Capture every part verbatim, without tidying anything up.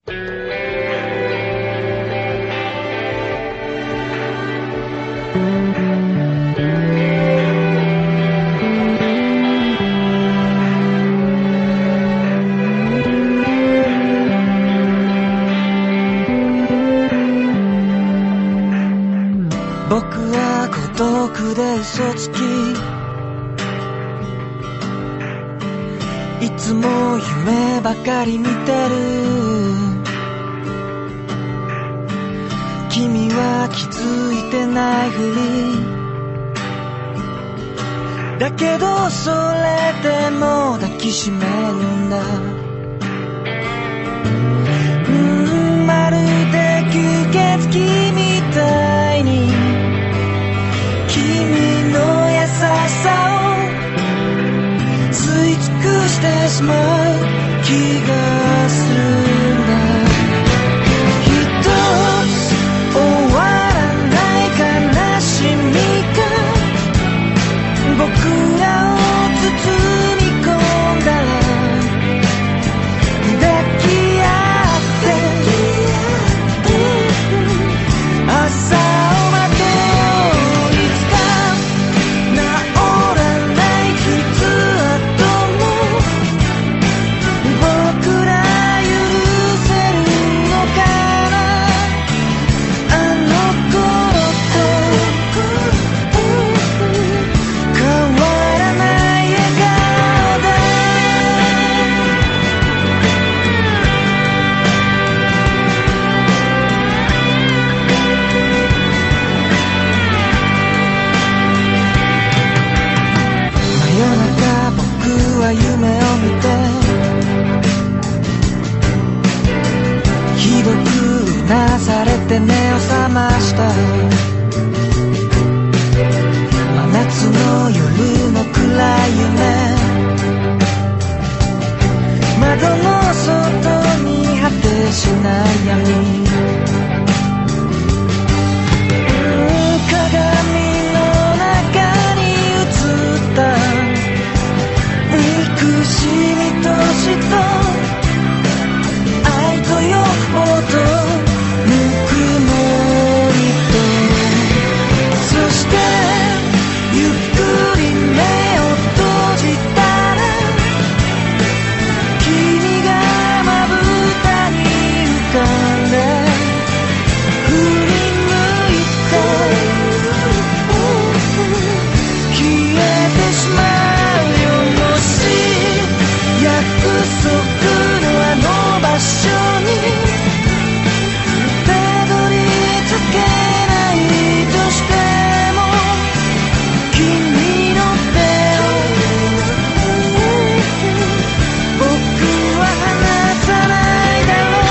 僕は孤独で嘘つき、いつも夢ばかり見てる。君は気づいてないふりだけど、それでも抱きしめるんだ。うんまるで吸血鬼みたいに君の優しさを吸い尽くしてしまう気がするんだ。一つ終わらない悲しみが僕らを包み込んだら、抱き合って朝を待てよ。いつか治らない傷跡も僕ら許せるのかな。あの頃と変わらない笑顔だ。真夜中僕は夢を見て、ひどくうなされて目を覚ました。真夏の夜の暗い夢、窓の外に果てしない闇、うん鏡の中に映った憎しみと嫉妬、愛と欲望とぬくもりと、そしてゆっくり目を閉じたら、君がまぶたに浮かんで振り向いて消えてしまうよ。もし約束のあの場所にたどり着けないとしても、君の手を僕は離さないだろう。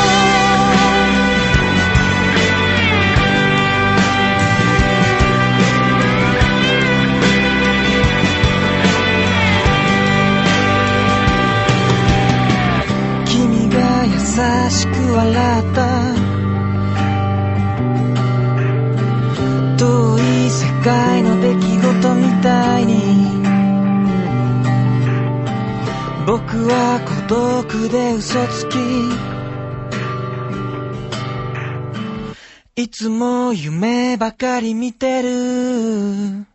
君が優しく笑った、遠い世界の出来事みたいに、僕は孤独で嘘つき、いつも夢ばかり見てる。